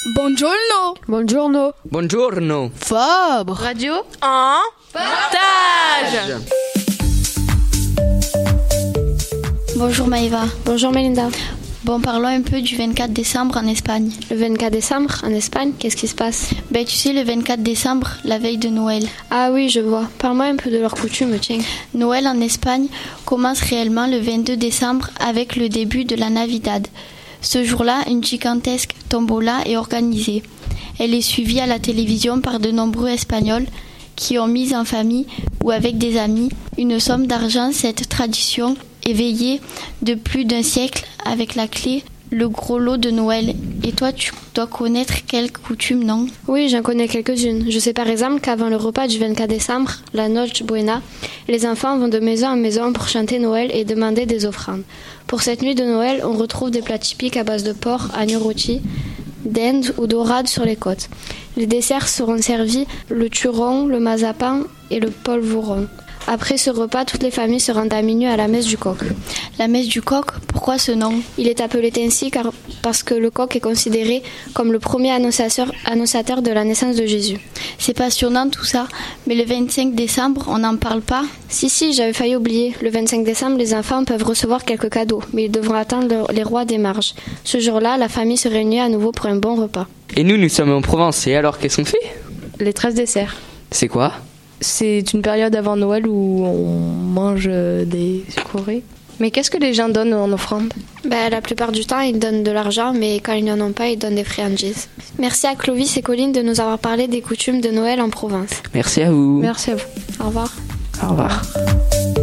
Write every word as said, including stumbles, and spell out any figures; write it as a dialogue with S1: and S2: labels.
S1: Buongiorno.
S2: Buongiorno.
S3: Buongiorno.
S1: Fabre.
S4: Radio
S1: en partage.
S5: Bonjour Maëva.
S2: Bonjour Melinda.
S5: Bon, parlons un peu du vingt-quatre décembre en Espagne.
S2: Le vingt-quatre décembre en Espagne, qu'est-ce qui se passe?
S5: Ben tu sais, le vingt-quatre décembre, la veille de Noël.
S2: Ah oui, je vois. Parle-moi un peu de leurs coutumes, tiens.
S5: Noël en Espagne commence réellement le vingt-deux décembre avec le début de la Navidad. Ce jour-là, une gigantesque tombola est organisée. Elle est suivie à la télévision par de nombreux Espagnols qui ont mis en famille ou avec des amis une somme d'argent. Cette tradition est veillée de plus d'un siècle avec la clé, le gros lot de Noël. Et toi, tu dois connaître quelques coutumes, non?
S2: Oui, j'en connais quelques-unes. Je sais par exemple qu'avant le repas du vingt-quatre décembre, la Noche Buena, les enfants vont de maison en maison pour chanter Noël et demander des offrandes. Pour cette nuit de Noël, on retrouve des plats typiques à base de porc, agneau rôti, dinde ou dorade sur les côtes. Les desserts seront servis le turon, le mazapan et le polvoron. Après ce repas, toutes les familles se rendent à minuit à la messe du coq.
S5: La messe du coq, pourquoi ce nom?
S2: Il est appelé ainsi car, parce que le coq est considéré comme le premier annonciateur, annonciateur de la naissance de Jésus.
S5: C'est passionnant tout ça, mais le vingt-cinq décembre, on n'en parle pas?
S2: Si, si, j'avais failli oublier. Le vingt-cinq décembre, les enfants peuvent recevoir quelques cadeaux, mais ils devront attendre les rois des marges. Ce jour-là, la famille se réunit à nouveau pour un bon repas.
S3: Et nous, nous sommes en Provence, et alors qu'est-ce qu'on fait?
S4: Les treize desserts.
S3: C'est quoi?
S4: C'est une période avant Noël où on mange des sucreries. Mais qu'est-ce que les gens donnent en offrande?
S2: Ben, la plupart du temps, ils donnent de l'argent, mais quand ils n'en ont pas, ils donnent des friandises. Merci à Clovis et Colline de nous avoir parlé des coutumes de Noël en Provence.
S3: Merci à vous.
S4: Merci à vous.
S2: Au revoir.
S3: Au revoir.